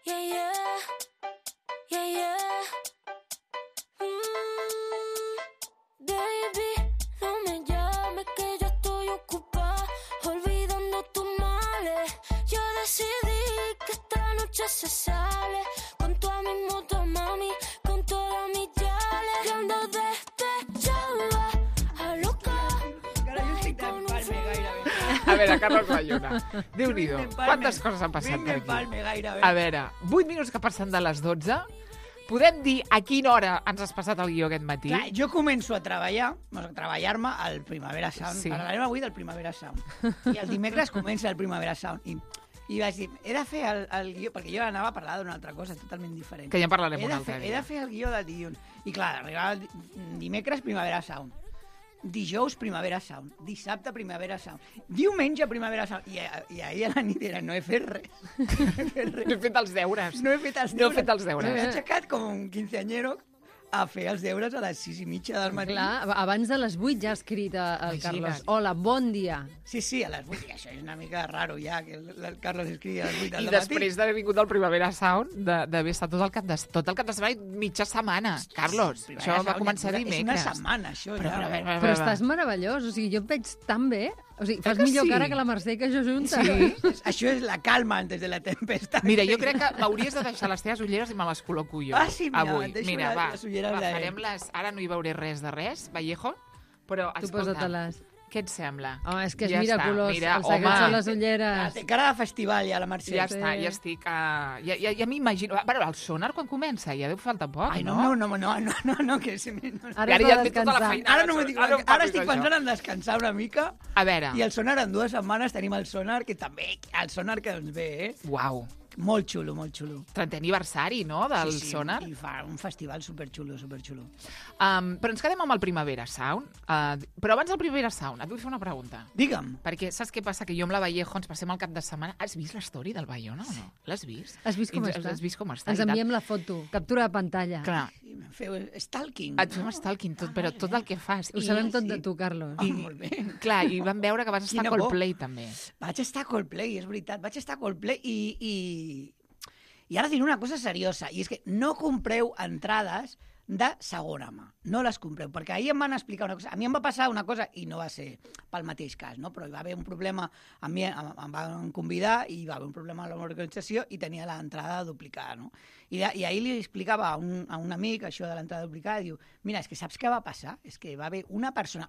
Yeah, yeah. Yeah, yeah. Baby, no me llames que yo estoy ocupada olvidando tus males. Yo decidí que esta noche se sale con toda mi moto, mami, con todas mis yales. Yo ando despechada, a loca. A veure, Carlos Bayona, Déu-n'hi-do, quantes coses han passat per aquí? A veure, 8 minuts que passen de les 12, podem dir a quina hora ens has passat el guió aquest matí? Clar, jo començo a treballar-me al Primavera Sound. Sí. Parlarem avui del Primavera Sound. I el dimecres comença el Primavera Sound. I vaig dir, he de fer el guió, perquè jo anava a parlar d'una altra cosa totalment diferent. Que ja en parlarem un altre He dia. de fer el guió del dilluns. I clar, arribava el dimecres Primavera Sound. Dijous Primavera Sound, dissabte Primavera Sound, diumenge Primavera Sound, i ahir a la nit era, no he fet res. No he fet els deures. No he fet els No he deures. fet els deures. M'he aixecat com un quinceañero a fer els deures a les 6:30 del matí. Clar, abans de les 8 ja ha escrit el Carlos. Hola, bon dia. Sí, a les 8. I això és una mica raro ja, que el Carlos escrigui a les 8 I del matí. després d'haver vingut del Primavera Sound, d'haver estat tot el cap de setmana i mitja setmana. Carlos, això va començar dimecres. És una setmana, això. Però, ja. a veure, Però estàs meravellós, o sigui, jo et veig tan bé. O sigui, fas que millor sí? cara que la Mercè que jo junta. Sí. Això és la calma antes de la tempesta. Mira, jo crec que m'hauries de deixar les teves ulleres i me les col·loco jo. Ah, sí, mira, avui. et deixo Mira, les ulleres de- farem-les. Ara no hi veuré res de res, Vallejo, però, Tu escolta, posa-te-les. què et sembla? Home, és que és Ja està, miraculós. mira, El secret home. són les ulleres. Té cara de festival ja, la Mercè. Ja està, ja estic... Ja m'imagino... Però el sonar quan comença? Ja deu faltar poc, Ai, no? no, que se me... No. Ara Ara és ja de et ve tota la descansar. feina. Ara no m'ho dic, Ara no em ara parlis estic d'això. pensant en descansar una mica. A veure, I el sonar en 2 setmanes tenim el sonar, que també, el sonar que ens ve, uau, Molt xulo, molt xulo. 30è aniversari, no?, del sonar. I fa un festival superxulo, superxulo. Però ens quedem amb el Primavera Sound. Però abans del Primavera Sound, et vull fer una pregunta. Digue'm. Perquè saps què passa? Que jo amb la Vallejo ens passem el cap de setmana... Has vist l'story del Bayona o no? L'has vist? Has vist com està? Has vist com està? Ens i tal. enviem la foto, captura de pantalla. Clar, Sí, em feu stalking. et fem stalking tot, però tot el que fas. Ho sabem tot de tu, Carlos. Molt bé. Clar, i vam veure que vas estar a Quina por. Coldplay, també. Vaig estar a Coldplay, és veritat. Vaig estar a Coldplay i ara diré una cosa seriosa, i és que no compreu entrades de segona mà. No les compreu, perquè ahir em van explicar una cosa. A mi em va passar una cosa, i no va ser pel mateix cas, no? Però hi va haver un problema, a mi em van convidar i hi va haver un problema a l'organització i tenia l'entrada duplicada, no? I ahir li explicava a un amic això de l'entrada duplicada, i diu, mira, és que saps què va passar? És que va haver una persona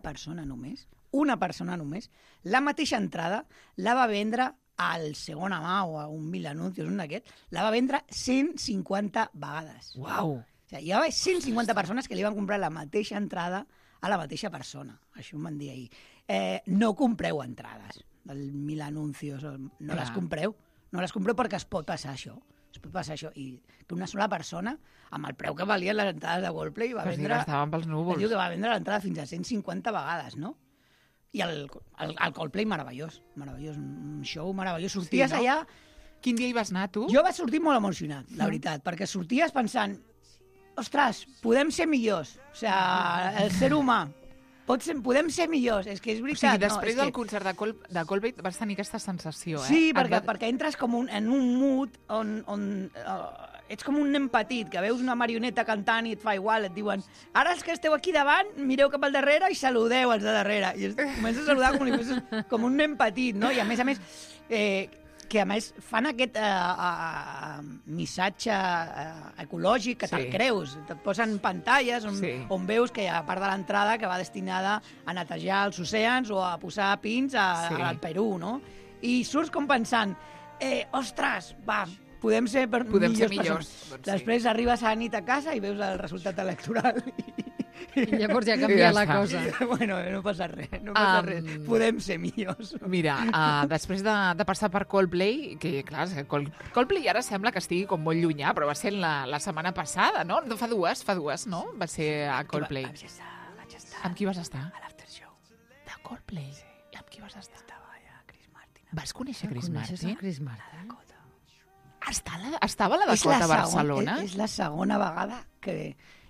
només, la mateixa entrada la va vendre al segona mà o a un Mil Anuncios, un d'aquests, la va vendre 150 vegades. Uau! O sigui, hi va haver 150 persones que li van comprar la mateixa entrada a la mateixa persona. Això em van dir ahir. No compreu entrades del Mil Anuncios, no les compreu. No les compreu perquè es pot passar això. Es pot passar això. I que una sola persona, amb el preu que valien les entrades de Coldplay, va Pues vendre... estaven pels núvols. Diu que va vendre l'entrada fins a 150 vegades, no? I el Coldplay meravellós, un show meravellós. Sorties no? allà... Quin dia hi vas anar, tu? Jo vaig sortir molt emocionat, la veritat, perquè sorties pensant, ostres, podem ser millors. O sigui, el ser humà, podem ser millors, és que és O veritat. sigui, després no, del concert de Coldplay vas tenir aquesta sensació, eh? Sí, perquè entres com en un mood on ets com un nen petit, que veus una marioneta cantant i et fa igual, et diuen ara els que esteu aquí davant, mireu cap al darrere i saludeu els de darrere. I comences a saludar com un nen petit, no? I a més, que a més fan aquest missatge ecològic que te'l creus. Et posen pantalles on veus que hi ha part de l'entrada que va destinada a netejar els oceans o a posar pins al Perú, no? I surts com pensant, ostres, va, podem ser millors. Doncs després arribes a la nit a casa i veus el resultat electoral I llavors ja canvia la cosa. Bueno, no passa res, podem ser millors. Mira, després de passar per Coldplay, que clar, Coldplay ara sembla que estigui com molt llunyà, però va ser la setmana passada, no? Fa dues, no? Va ser a Coldplay. Vaig estar. Amb qui vas estar? A l'after show. De Coldplay? I amb qui vas estar? Estava allà Chris Martin. Vas conèixer Chris Coneixes Martin? el Chris Martin? Estava a la Dakota a Barcelona? És la segona vegada que...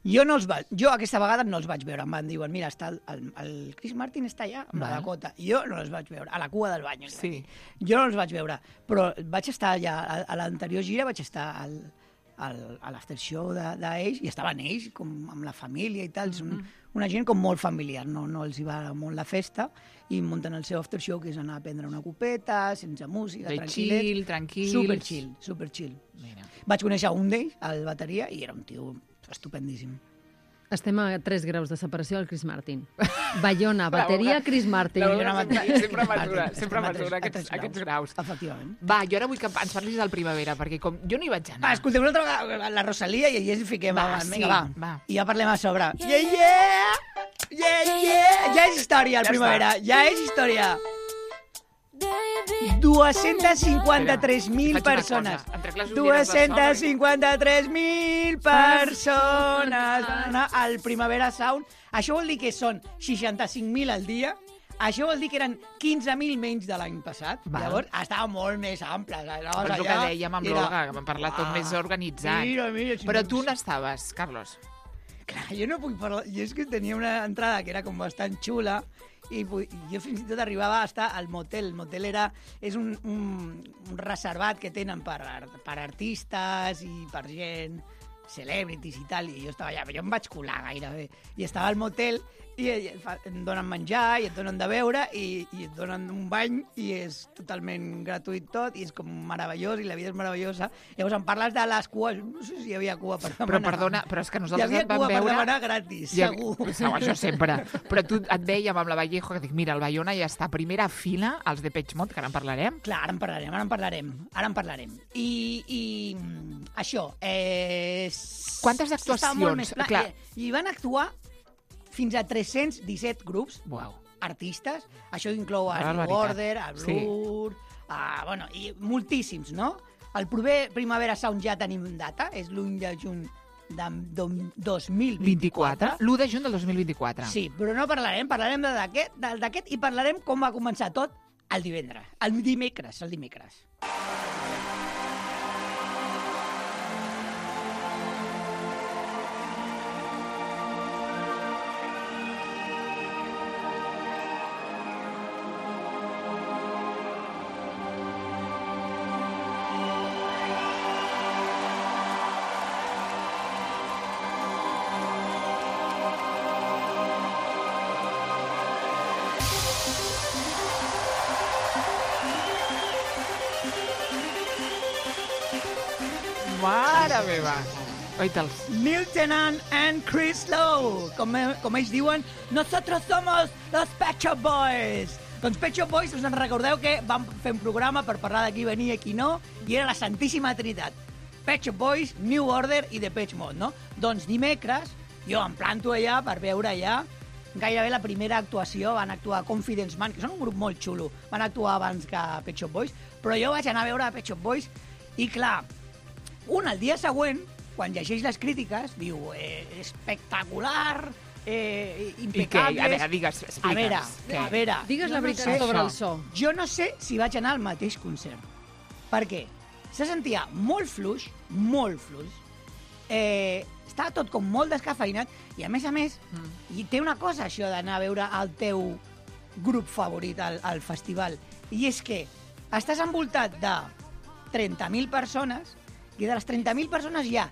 Jo aquesta vegada no els vaig veure. Em van dir, mira, el Chris Martin està allà, amb la Dakota. Jo no els vaig veure, a la cua del bany. Sí. Jo no els vaig veure, però vaig estar allà, a l'anterior gira vaig estar a l'after show d'ells, i estaven ells com amb la família i tal. És una gent com molt familiar, no els hi va molt la festa, i munten el seu after show, que és anar a prendre una copeta, sense música, tranquil·let. Tranquil. Super chill. Mira. Vaig conèixer un d'ells, el bateria, i era un tio estupendíssim. Estem a 3 graus de separació del Chris Martin. Bayona, bateria, Chris Martin. Sempre matura aquests graus. Efectivament. Va, jo ara vull que ens parlis del Primavera, perquè com jo no hi vaig anar. Va, escolteu una altra vegada la Rosalia i allà ens fiquem. Vinga, va. I ja parlem a sobre. Ja és història, el Primavera. Ja és història. 253.000 persones. 253.000 persones al Primavera Sound. Això vol dir que són 65.000 al dia. Això vol dir que eren 15.000 menys de l'any passat. Llavors, estava molt més ample. És el que dèiem amb l'Olga, que vam parlar tot més organitzat. Però tu on estaves, Carlos? Clar, jo no puc parlar. Jo és que tenia una entrada que era com bastant xula, i jo fins i tot arribava a estar al motel. El motel és un reservat que tenen per artistes i per gent, celebrities i tal, i jo estava allà, però jo em vaig colar gairebé. I estava al motel i em donen menjar i et donen de beure i et donen un bany i és totalment gratuït tot i és com meravellós i la vida és meravellosa. Llavors em parles de les cues, no sé si hi havia cua per demanar. Però perdona, però és que nosaltres et vam veure... Hi havia cua per demanar gratis, segur. Això sempre. Però tu et dèiem amb la Vallejo que dic, mira, el Bayona ja està a primera fila, els de Depeche Mode, que ara en parlarem. Clar, ara en parlarem. I això, quantes actuacions? I van actuar fins a 317 grups, artistes. Això inclou a New Order, a Blur, i moltíssims, no? El proper Primavera Sound ja tenim data, és l'1 de juny de 2024. L'1 de juny del 2024. Sí, però no parlarem d'aquest i parlarem com va començar tot el dimecres. Mare meva! Neil Tennant and Chris Lowe. Com ells diuen, nosotros somos los Pet Shop Boys. Doncs Pet Shop Boys, us en recordeu que vam fer un programa per parlar de qui venia i qui no, i era la Santíssima Trinitat. Pet Shop Boys, New Order i Depeche Mode, no? Doncs dimecres, jo em planto allà per veure allà gairebé la primera actuació. Van actuar Confidence Man, que són un grup molt xulo. Van actuar abans que Pet Shop Boys, però jo vaig anar a veure Pet Shop Boys i, clar, el dia següent, quan llegeix les crítiques, diu espectacular, impecables... A veure, digues, expliques. A veure... Digues la veritat sobre el so. Jo no sé si vaig anar al mateix concert. Per què? Se sentia molt fluix, estava tot com molt descafeinat, i a més, i té una cosa això d'anar a veure el teu grup favorit al festival, i és que estàs envoltat de 30.000 persones, i de les 30.000 persones hi ha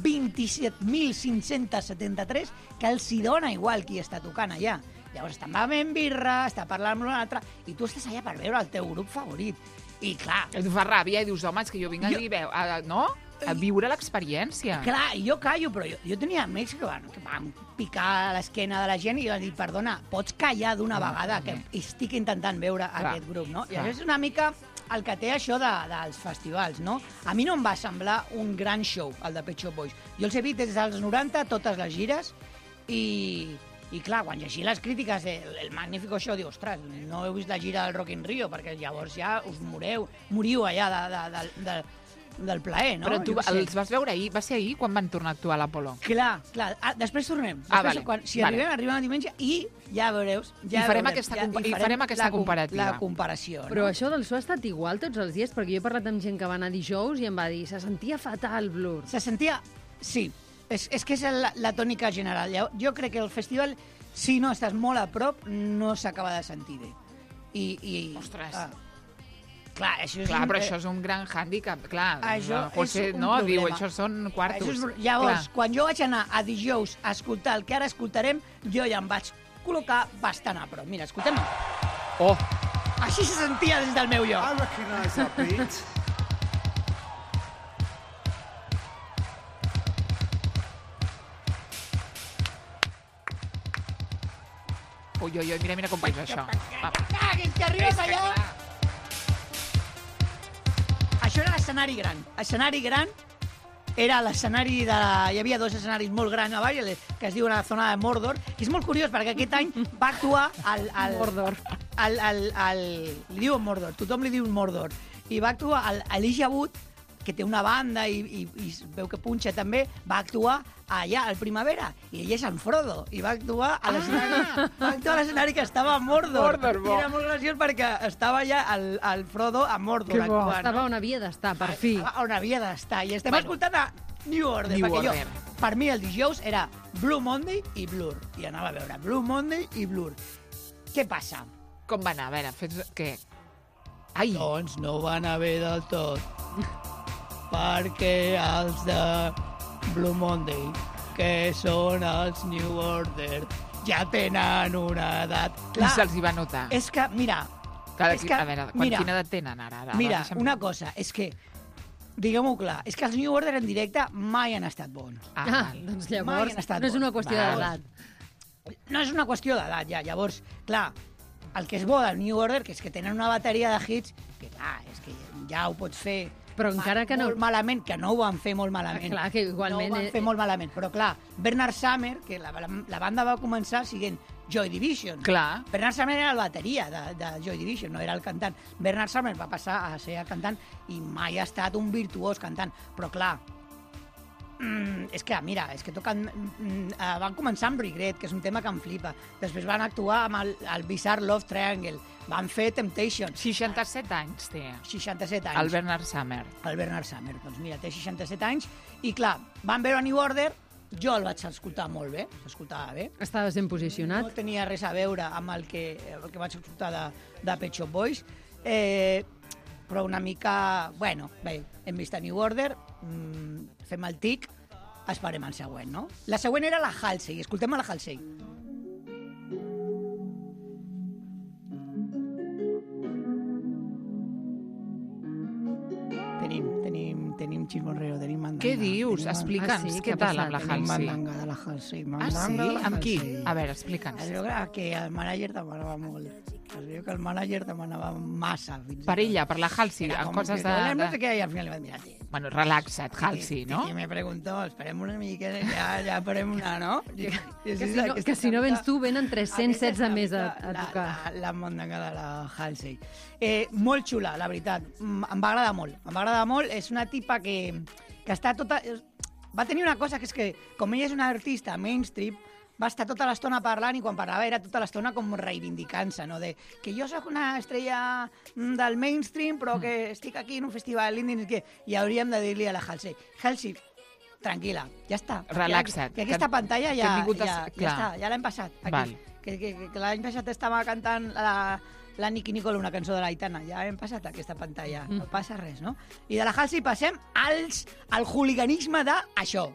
27.573 que els hi dona igual qui està tocant allà. Llavors estan bevent birra, està parlant amb un altre, i tu estàs allà per veure el teu grup favorit. I clar... Tu fa ràbia i dius, home, és que jo vinc a viure l'experiència. Clar, i jo callo, però jo tenia amics que van picar l'esquena de la gent i van dir, perdona, pots callar d'una vegada, que estic intentant veure aquest grup, no? I és una mica... el que té això dels festivals, no? A mi no em va semblar un gran show, el de Pet Shop Boys. Jo els he vist des dels 90, totes les gires, i clar, quan llegia les crítiques del Magnífico Show, diu, ostres, no heu vist la gira del Rock in Rio, perquè llavors ja us moriu allà del plaer, no? Però tu els vas veure ahir, va ser ahir quan van tornar a actuar a l'Apolo? Clar, després tornem. Vale. Si arribem el diumenge i ja veureu... I farem aquesta comparativa. La comparació, no? Però això del so ha estat igual tots els dies, perquè jo he parlat amb gent que va anar dijous i em va dir, se sentia fatal, Blur. Se sentia... Sí, És que és la tònica general. Jo crec que el festival, si no estàs molt a prop, no s'acaba de sentir bé. Ostres. Clar, això és però això és un gran hàndicap. Clar, José problema. Diu, això són quartos. Llavors, quan jo vaig anar a dijous a escoltar el que ara escoltarem, jo ja em vaig col·locar bastant a prop. Mira, escoltem. Oh! Així se sentia des del meu lloc. I recognise that beat. Ui, mira com penja això. És que arribes allà... Això era l'escenari gran. L'escenari gran era l'escenari de... Hi havia 2 escenaris molt grans a baix, que es diu la zona de Mordor, i és molt curiós perquè aquest any va actuar el Mordor. Li diuen Mordor, tothom li diu Mordor. I va actuar l'Elijah Wood, que té una banda i veu que punxa també, va actuar allà, al Primavera, i ell és en Frodo, i va actuar a l'escenari que estava a Mordor. I era molt graciós perquè estava allà el Frodo a Mordor actuant. Estava on havia d'estar, per fi. On havia d'estar. I estem escoltant a New Order, perquè per mi el dijous era Blue Monday i Blur. I anava a veure Blue Monday i Blur. Què passa? Com va anar? A veure, fes... Què? Ai! Doncs no va anar bé del tot. Perquè els de Blue Monday, que són els New Order, ja tenen una edat. Clar, se'ls hi va notar. És que, mira... A veure, quina edat tenen ara? Mira, una cosa, és que, diguem-ho clar, és que els New Order en directe mai han estat bons. Doncs llavors no és una qüestió d'edat. No és una qüestió d'edat, ja. Llavors, clar, el que és bo del New Order, que és que tenen una bateria de hits, que clar, és que ja ho pots fer... Però encara que no... Molt malament, que no ho van fer molt malament. Clar, que igualment... No ho van fer molt malament, però clar, Bernard Sumner, que la banda va començar sent Joy Division. Clar. Bernard Sumner era el bateria de Joy Division, no era el cantant. Bernard Sumner va passar a ser el cantant i mai ha estat un virtuós cantant. Però clar, és que, mira, és que toquen... van començar amb Regret, que és un tema que em flipa. Després van actuar amb el Bizarre Love Triangle. Van fer Temptation. 67 anys té. 67 anys. El Bernard Sumner. El Bernard Sumner. Doncs mira, té 67 anys. I clar, van veure New Order, jo el vaig escoltar molt bé, s'escoltava bé. Estaves ben posicionat. No tenia res a veure amb el que vaig escoltar de Pet Shop Boys, però una mica... Bueno, bé, hem vist a New Order, fem el tic, esperem el següent, no? La següent era la Halsey, escoltem a la Halsey. Tenim chismorreo, tenim mandanga. Què dius? Explica'ns, què tal amb la Halsey? Tenim mandanga de la Halsey. Sí? Amb qui? A veure, explica'ns. Es veu que el mànager demanava molt. Es veu que el mànager demanava massa. Per ella, per la Halsey, amb coses de... No sé què, i al final li vaig mirar, Bueno, relaxa't, Halsey, no? I me preguntó, esperem una mica, ja esperem una, no? Que si no vens tu, venen 316 més a tocar. La mandanga de la Halsey. Molt xula, la veritat. Em va agradar molt. Em va agradar molt. És una tipa que està tota... Va tenir una cosa, que és que, com ella és una artista mainstream, va estar tota l'estona parlant i quan parlava era tota l'estona com reivindicant-se, no? De que jo sóc una estrella del mainstream però que estic aquí en un festival indie i hauríem de dir-li a la Halsey, tranquil·la, ja està. Relaxa't. Que aquesta pantalla ja està, ja l'hem passat. Aquí. Que l'any passat estava cantant la Nicki Nicole, una cançó de l'Aitana. Ja hem passat aquesta pantalla, no passa res, no? I de la Halsey passem al hooliganisme d'això.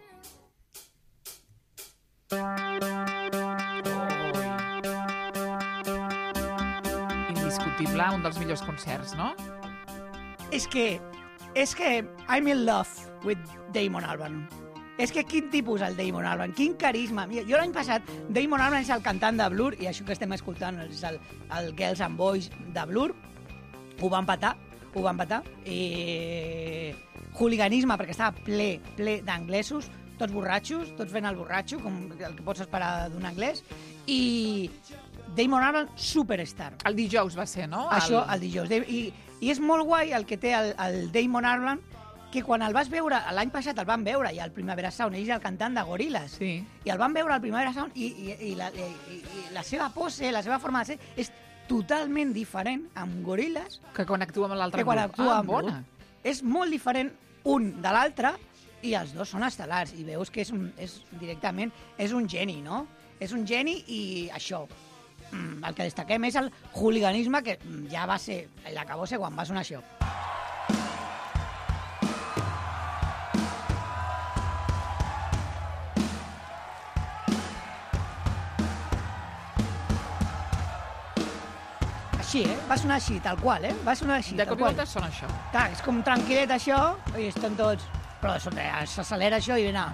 Indiscutible, un dels millors concerts, no? És que I'm in love with Damon Albarn. És que quin tipus el Damon Albarn, quin carisma. Mira, jo l'any passat, Damon Albarn és el cantant de Blur, i això que estem escoltant és el Girls and Boys de Blur, ho va empatar, hooliganisme, perquè estava ple d'anglesos, tots borratxos, tots fent el borratxo, com el que pots esperar d'un anglès, i Damon Albarn, superstar. El dijous va ser, no? Això, el dijous. I és molt guai el que té el Damon Albarn, que quan el vas veure, l'any passat el van veure, i al Primavera Sound, ell és el cantant de Gorillaz, sí. I el van veure al Primavera Sound, i la seva pose, la seva forma de ser, és totalment diferent amb Gorillaz que quan actua amb l'altre grup. És molt diferent un de l'altre, i els dos són estel·lars, i veus que directament és un geni, no? És un geni i això, el que destaquem és el hooliganisme que ja va ser l'acabose quan va sonar això. Així, va sonar així, tal qual, va sonar així, de tal cop i qual. volta sona això. Clar, és com tranquil·let això, i estan tots... Però s'accelera això i vena...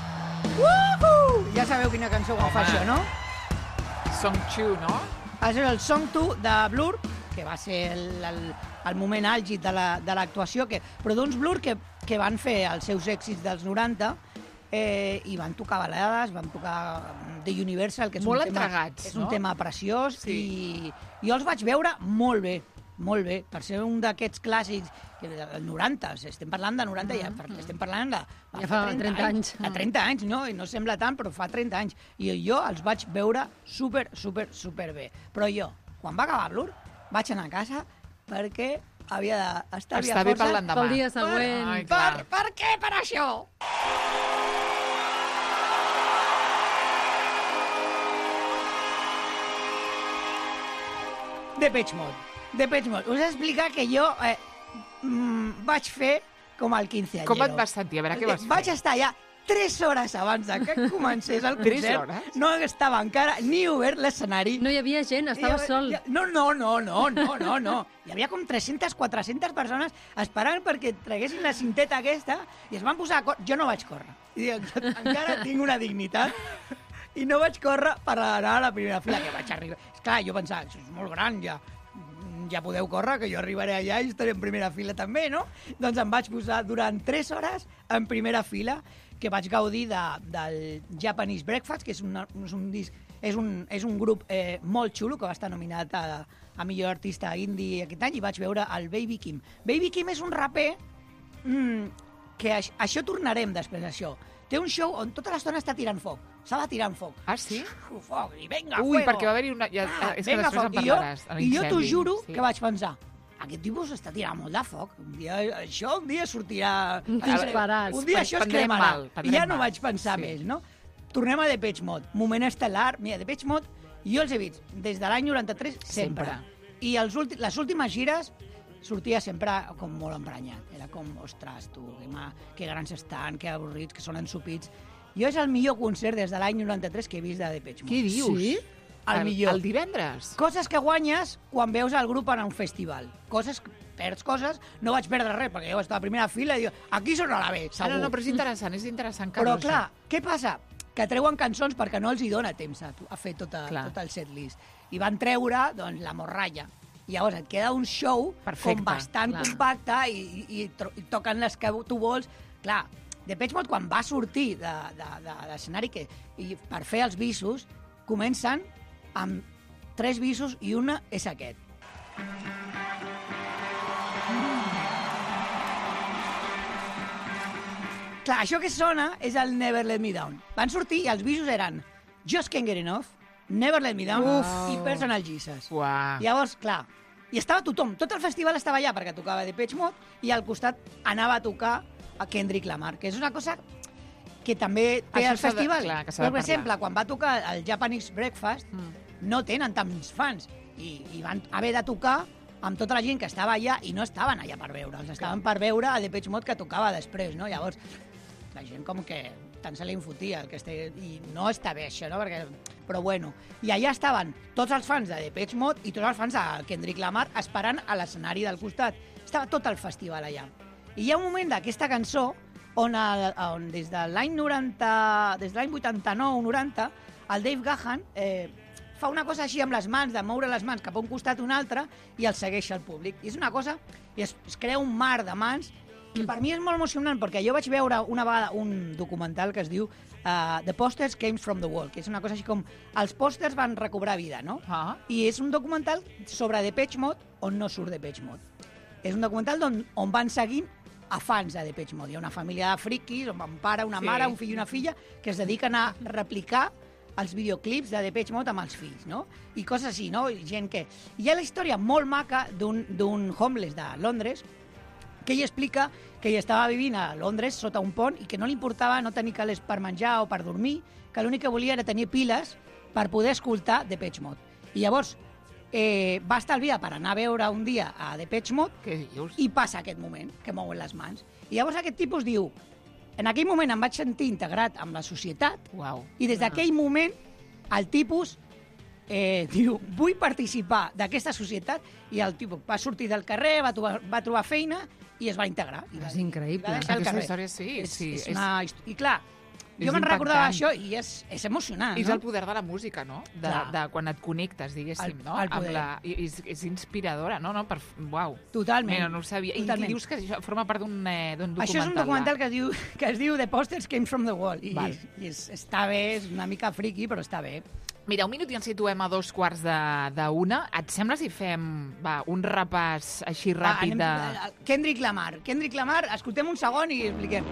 Ja sabeu quina cançó quan fa això, no? Song 2, no? Això és el Song 2 de Blur, que va ser el moment àlgid de l'actuació, però d'uns Blur que van fer els seus èxits dels 90 i van tocar balades, van tocar The Universal, que és molt un tema, entregats, és un tema preciós, sí. I jo els vaig veure molt bé, per ser un d'aquests clàssics que del 90, estem parlant de 90, estem parlant de ja fa 30 anys. De 30 anys, no? I no sembla tant, però fa 30 anys. I jo els vaig veure super bé. Però jo, quan va acabar Blur, vaig anar a casa perquè havia d'estalviar força per l'endemà. Pel dia següent. Per què? Per això! Depeche Mode. Us he explicat que jo vaig fer com el 15 Com et vas sentir? A veure, què vas fer? Vaig estar allà 3 hores abans que comencés el 3 concert. hores? No estava encara ni obert l'escenari. No hi havia gent, estava sol. No. Hi havia com 300, 400 persones esperant perquè traguessin la cinteta aquesta i es van posar a córrer. Jo no vaig córrer. Jo encara tinc una dignitat i no vaig córrer per anar a la primera fila, que vaig arribar. Esclar, jo pensava, això és molt gran, ja podeu córrer, que jo arribaré allà i estaré en primera fila també, no? Doncs em vaig posar durant 3 hores en primera fila, que vaig gaudir del Japanese Breakfast, que és un grup molt xulo, que va estar nominat a millor artista indie aquest any, i vaig veure el Baby Kim. Baby Kim és un raper que això tornarem després d'això. Té un show on tota l'estona està tirant foc. S'ha de tirar foc. Ah, sí? Foc, i venga, Ui, fuego. perquè va haver-hi una... Ja, és que després en parlaràs. I jo t'ho juro que vaig pensar, aquest tipus està tirant molt de foc. Un dia sortirà... Disparats. Un dia això es Prendrem cremarà. mal, I ja no mal. vaig pensar més, no? Tornem a Depeche Mode. Moment estel·lar. Mira, Depeche Mode, jo els he vist des de l'any 93 sempre. I les últimes gires sortia sempre com molt emprenyat. Era com, ostres, tu, que grans estan, que avorrits, que són ensupits. Jo és el millor concert des de l'any 93 que he vist de Depeche Mode. Què dius? Sí? El millor. El divendres? Coses que guanyes quan veus el grup en un festival. Perds coses, no vaig perdre res, perquè jo estava a primera fila i dic, aquí sonarà bé, segur. No, però és interessant, Però Carlos. clar, què passa? Que treuen cançons perquè no els hi dona temps a fer tot el setlist. I van treure, doncs, la morralla. Llavors et queda un show perfecte, com bastant compacte i toquen les que tu vols. Clar, Depeche Mode, quan va sortir de l'escenari per fer els bisos, comencen amb 3 bisos i una és aquest. Clar, això que sona és el Never Let Me Down. Van sortir i els bisos eren Just Can't Get Enough, Never Let Me Down i Personal Jesus. Uau. Llavors, clar, i estava tothom, tot el festival estava allà perquè tocava Depeche Mode i al costat anava a tocar a Kendrick Lamar, que és una cosa que també té el festival. Però, per exemple, quan va tocar el Japanese Breakfast, no tenen tants fans i van haver de tocar amb tota la gent que estava allà i no estaven allà per veure'ls, estaven per veure el Depeche Mode que tocava després, no? Llavors, la gent com que tant se li infotia i no està bé això, no? Però bueno, i allà estaven tots els fans de Depeche Mode i tots els fans de Kendrick Lamar esperant a l'escenari del costat. Estava tot el festival allà. I hi ha un moment d'aquesta cançó on des de l'any 89-90, el Dave Gahan fa una cosa així amb les mans, de moure les mans cap a un costat o un altre, i el segueix al públic. I és una cosa, i es crea un mar de mans, que per mi és molt emocionant, perquè jo vaig veure una vegada un documental que es diu The Posters Came From The Wall, que és una cosa així com els pòsters van recobrar vida, no? I és un documental sobre Depeche Mode on no surt Depeche Mode. És un documental on van seguint a fans de Depeche Mode. Hi ha una família de friquis, un pare, una mare, un fill i una filla, que es dediquen a replicar els videoclips de Depeche Mode amb els fills, no? I coses així, no? Gent que... Hi ha la història molt maca d'un homeless de Londres que ell explica que ell estava vivint a Londres sota un pont i que no li importava no tenir calés per menjar o per dormir, que l'únic que volia era tenir piles per poder escoltar Depeche Mode. I llavors va estalviar per anar a veure un dia a Depeche Mode i passa aquest moment, que mouen les mans. I llavors aquest tipus diu, en aquell moment em vaig sentir integrat amb la societat i des d'aquell moment el tipus diu, vull participar d'aquesta societat i el tipus va sortir del carrer, va trobar feina i es va integrar. És increïble. Aquesta història sí. I clar, jo me'n recordava això i és emocionant. És el poder de la música, no? De quan et connectes, diguéssim, no? És inspiradora, no? Uau. Totalment. Mira, no ho sabia. I dius que això forma part d'un documental. Això és un documental que es diu The Posters Came from the Wall. I està bé, és una mica friki, però està bé. Mira, un minut i ens situem a 2:45. Et sembla si fem un repàs així ràpid de... Kendrick Lamar, escoltem un segon i expliquem.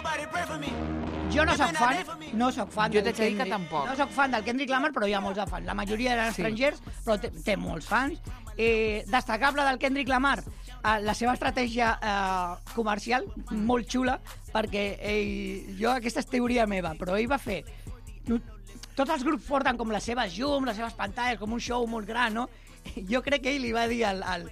Jo no soc fan jo t'haig de dir que tampoc. No soc fan del Kendrick Lamar, però hi ha molts de fans. La majoria eren estrangers, però té molts fans. Destacable del Kendrick Lamar, la seva estratègia comercial, molt xula, perquè aquesta és teoria meva, però ell va fer... Tots els grups porten com les seves llums, les seves pantalles, com un show molt gran, no? Jo crec que ell li va dir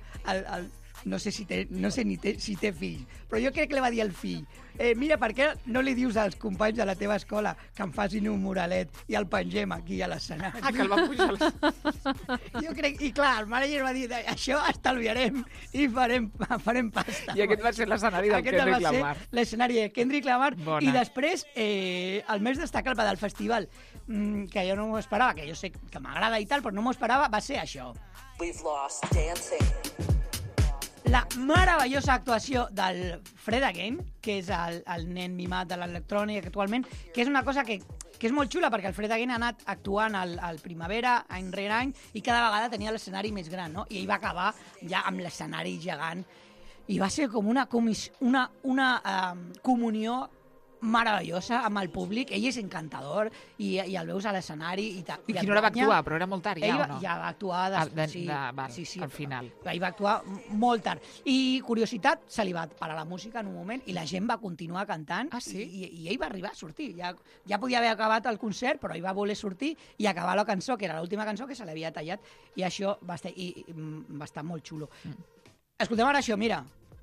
no sé si té fill, però jo crec que li va dir al fill, mira, per què no li dius als companys de la teva escola que em facin un muralet i el pengem aquí a l'escenari? Que el van pujar a l'escenari. Jo crec, i clar, el manager va dir, això estalviarem i farem pasta. I aquest va ser l'escenari del Kendrick Lamar. L'escenari de Kendrick Lamar. I després, el més destacable del festival, que jo no m'ho esperava, que jo sé que m'agrada i tal, però no m'ho esperava, va ser això. We've lost dancing. La meravellosa actuació del Fred Again, que és el nen mimat de l'electrònica actualment, que és una cosa que és molt xula, perquè el Fred Again ha anat actuant al Primavera, any rere any, i cada vegada tenia l'escenari més gran, no? I ell va acabar ja amb l'escenari gegant. I va ser com una comunió meravellosa amb el públic. Ell és encantador i el veus a l'escenari. I quina hora va actuar? Però era molt tard, ja, o no? Ja va actuar al final. Ell va actuar molt tard. I, curiositat, se li va parar la música en un moment i la gent va continuar cantant. Ah, sí? I ell va arribar a sortir. Ja podia haver acabat el concert, però ell va voler sortir i acabar la cançó, que era l'última cançó que se l'havia tallat. I això va estar molt xulo. Escoltem ara això, mira.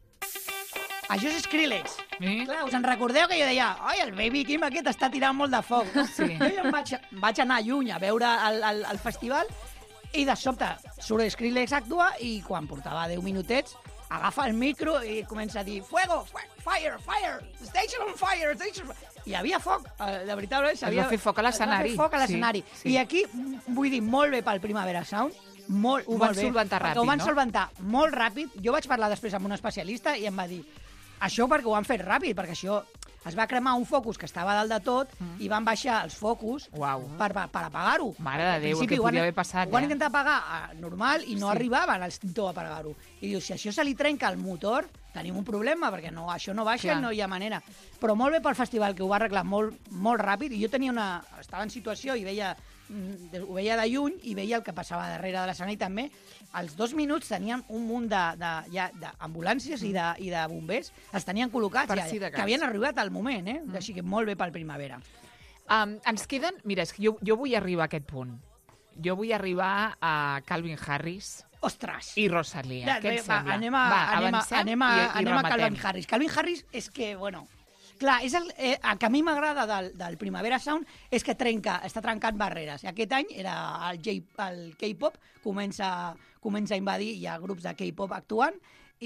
Això és Skrillex. Clar, us en recordeu que jo deia el Baby Kim aquest està tirant molt de foc. Jo em vaig anar lluny a veure el festival i de sobte surt Skrillex a actuar i quan portava 10 minutets agafa el micro i comença a dir fuego, fire, station on fire, I hi havia foc, de veritat. Es va fer foc a l'escenari. I aquí, vull dir, molt bé pel Primavera Sound, ho van solventar ràpid, no? Ho van solventar molt ràpid. Jo vaig parlar després amb un especialista i em va dir això perquè ho han fet ràpid, perquè això es va cremar un focus que estava dalt de tot i van baixar els focus per apagar-ho. Mare de Déu, el que podia haver passat. Ho van intentar apagar normal i no arribaven al extintor a apagar-ho. I dius, si això se li trenca el motor, tenim un problema, perquè això no baixa i no hi ha manera. Però molt bé pel festival, que ho va arreglar molt ràpid, i jo estava en situació i ho veia de lluny i veia el que passava darrere de l'escenari també. Als 2 minuts teníem un munt d'ambulàncies i de bombers, els tenien col·locats que havien arribat al moment, així que molt bé pel Primavera. Ens queden... Mira, és que jo vull arribar a aquest punt. Jo vull arribar a Calvin Harris. Ostres! I Rosalia. Què et sembla? Anem a Calvin Harris. Calvin Harris és que, bueno... Clar, el que a mi m'agrada del Primavera Sound és que està trencant barreres. I aquest any era el K-pop, comença a invadir, hi ha grups de K-pop actuant,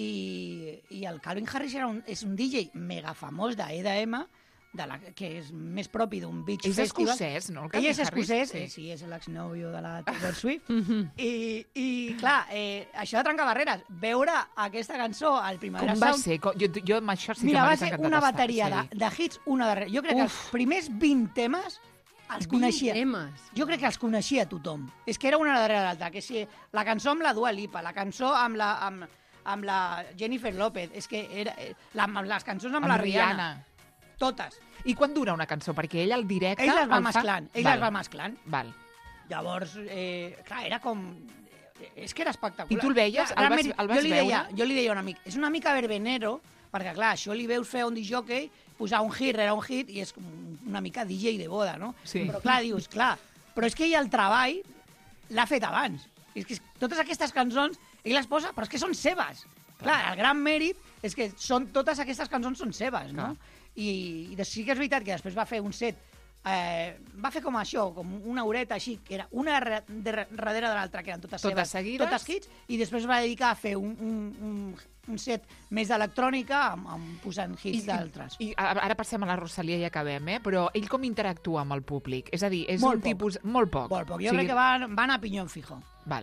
i el Calvin Harris és un DJ mega famós d'EDM, que és més propi d'un beach festival. És escocès, no? Ell és escocès, sí, és l'exnòvio de la Taylor Swift. I clar, això de trencar barreres, veure aquesta cançó al Primavera Sound... Com va ser? Jo amb això sí que mira, va ser una bateria de hits, una darrere. Jo crec que els primers 20 temes els coneixia. Jo crec que els coneixia tothom. És que era una darrere l'altra. Que si la cançó amb la Dua Lipa, la cançó amb la Jennifer López, és que les cançons amb la Rihanna. Totes. I quan dura una cançó? Perquè ell al directe... Ell les va mesclant. Val. Llavors, clar, era com... És que era espectacular. I tu el veies? El vas veure? Jo li deia a un amic, és una mica verbenero, perquè, clar, això li veus fer un disjockey, posar un hit rere un hit, i és una mica DJ de boda, no? Sí. Però, clar, dius, clar, però és que ell el treball l'ha fet abans. És que totes aquestes cançons, ell les posa, però és que són seves. Clar, el gran mèrit és que totes aquestes cançons són seves, no? I sí que és veritat que després va fer un set, va fer com això, com una horeta així, que era una darrere de l'altra, que eren totes seves, seguides? totes hits, i després va dedicar a fer un set més d'electrònica posant hits d'altres. I ara passem a la Rosalía i acabem, però ell com interactua amb el públic? És a dir, és Molt un tipus... Molt poc. Molt poc. Jo crec que van a pinyón fijo. Val.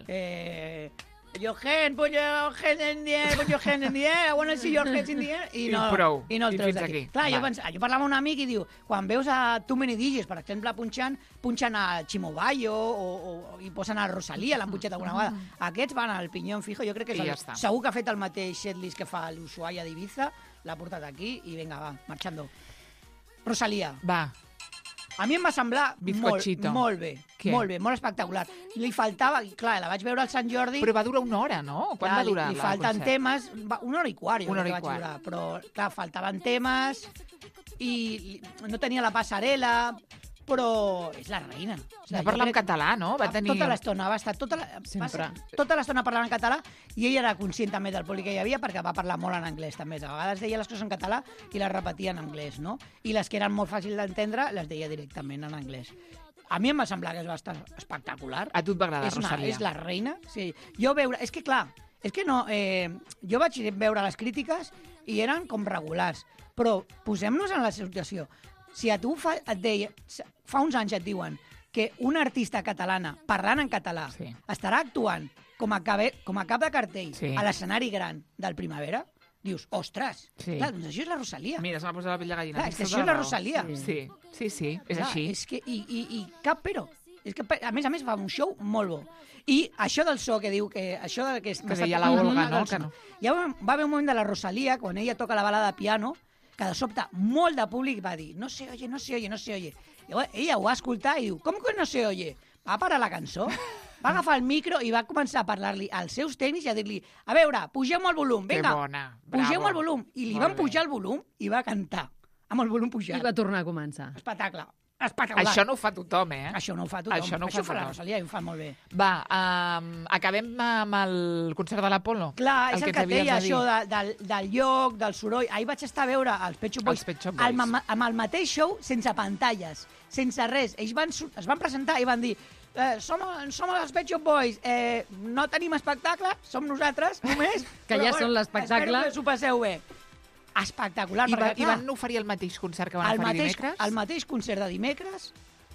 Jochen, put your hands in the air, put your hands in the air, I want to see your hands in the air. I prou. I no el I treus fins d'aquí. aquí. Clar, jo parlava amb un amic i diu, quan veus a Too Many DJs, per exemple, punxen a Chimo Bayo i posen a Rosalía, l'han punxat alguna vegada. Aquests van al pinyón fijo, jo crec que segur que ha fet el mateix setlist que fa l'Ushuaia d'Ibiza, l'ha portat aquí i vinga, va, marxando. Rosalía. Va. A mi em va semblar molt bé, Què? molt bé, molt espectacular. Li faltava, clar, la vaig veure al Sant Jordi... Però va durar una hora, no? Quan va durar li falten concert? temes, una hora i quart, jo crec que vaig durar, però, clar, faltaven temes i no tenia la passarel·la, però és la reina. Va parlar en català, no? Va tenir... Tota l'estona, va estar tota l'estona parlant en català i ell era conscient també del públic que hi havia perquè va parlar molt en anglès també. A vegades deia les coses en català i les repetia en anglès, no? I les que eren molt fàcils d'entendre les deia directament en anglès. A mi em va semblar que va estar espectacular. A tu et va agradar, Rosalía? És la reina. Sí. Jo veure... És que, clar, és que no... jo vaig veure les crítiques i eren com regulars. Però posem-nos en la situació. Si a tu et deia... Fa uns anys et diuen que una artista catalana, parlant en català, estarà actuant com a cap de cartell a l'escenari gran del Primavera, dius, ostres, clar, doncs això és la Rosalía. Mira, se m'ha posat la pell de gallina. Clar, és que això és la Rosalía. Sí, és així. És que, i cap però. És que, a més, fa un show molt bo. I això del so que diu que... Això de que deia la Olga, no? Ja va haver un moment de la Rosalía, quan ella toca la balada de piano, que de sobte molt de públic va dir no se oye, no se oye, no se oye. I ella ho va escoltar i diu, com que no se oye? Va parar la cançó, va agafar el micro i va començar a parlar-li als seus tècnics i a dir-li, a veure, pugem el volum, vinga, pugem el volum. I li van pujar el volum i va cantar amb el volum pujat. I va tornar a començar. Espectacle. Espectacular. Això no ho fa tothom, eh? Això no ho fa tothom. Això ho fa la Rosalía i ho fa molt bé. Va, acabem amb el concert de l'Apolo. Clar, és el que et deia, això del lloc, del soroll. Ahir vaig estar a veure els Pet Shop Boys amb el mateix show, sense pantalles, sense res. Ells es van presentar i van dir som els Pet Shop Boys, no tenim espectacle, som nosaltres només. Que ja són l'espectacle. Espero que s'ho passeu bé. Espectacular. I van oferir el mateix concert que van oferir dimecres? El mateix concert de dimecres,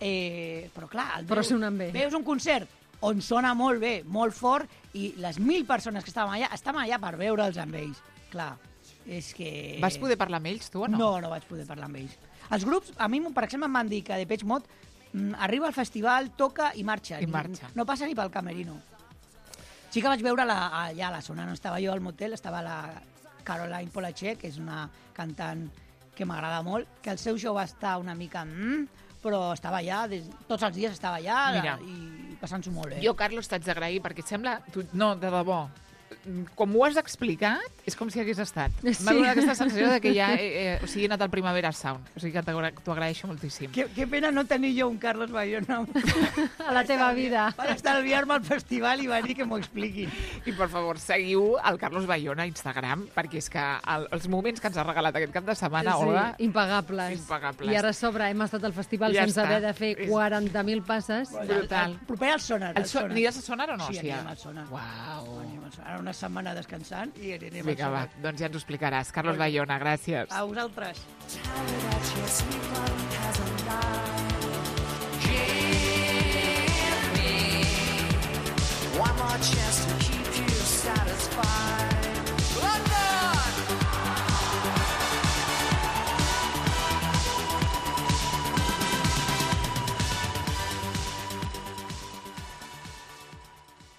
però clar, veus un concert on sona molt bé, molt fort, i les 1.000 persones que estaven allà per veure'ls amb ells. Clar, és que... Vas poder parlar amb ells, tu, o no? No vaig poder parlar amb ells. Els grups, a mi, per exemple, em van dir que Depeche Mode arriba al festival, toca i marxa. No passa ni pel camerino. Sí que vaig veure allà a la zona, no estava jo al motel, estava la Caroline Polachek, que és una cantant que m'agrada molt, que el seu show va estar una mica... però estava allà, tots els dies estava allà i passant-s'ho molt bé. Jo, Carlos, t'haig d'agrair, perquè sembla... No, de debò. Com ho has explicat, és com si hagués estat. M'ha donat aquesta sensació de que ja he anat al Primavera Sound. O sigui que t'ho agraeixo moltíssim. Que pena no tenir jo un Carlos Bayona a la teva vida. Per estalviar-me al festival i venir que m'ho expliquin. I, per favor, seguiu el Carlos Bayona a Instagram, perquè és que els moments que ens ha regalat aquest cap de setmana, Olga... Impagables. I ara a sobre hem estat al festival sense haver de fer 40.000 passes. Brutal. Proper al Sonar. Aniràs a Sonar o no? Sí, anirem al Sonar. Uau. Ara una setmana descansant i anirem al Sonar. Doncs ja ens ho explicaràs. Carlos Bayona, gràcies. A vosaltres.